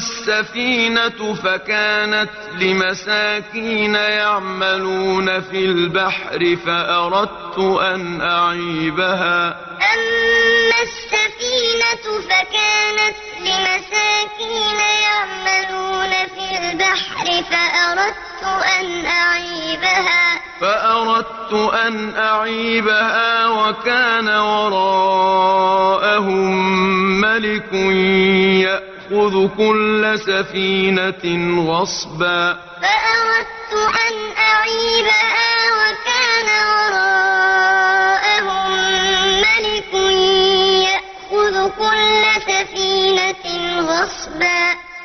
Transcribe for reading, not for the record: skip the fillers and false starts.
السفينة فكانت لمساكين يعملون في البحر فأردت أن أعيبها وكان وراءهم ملك يأخذ كل سفينة غصبا.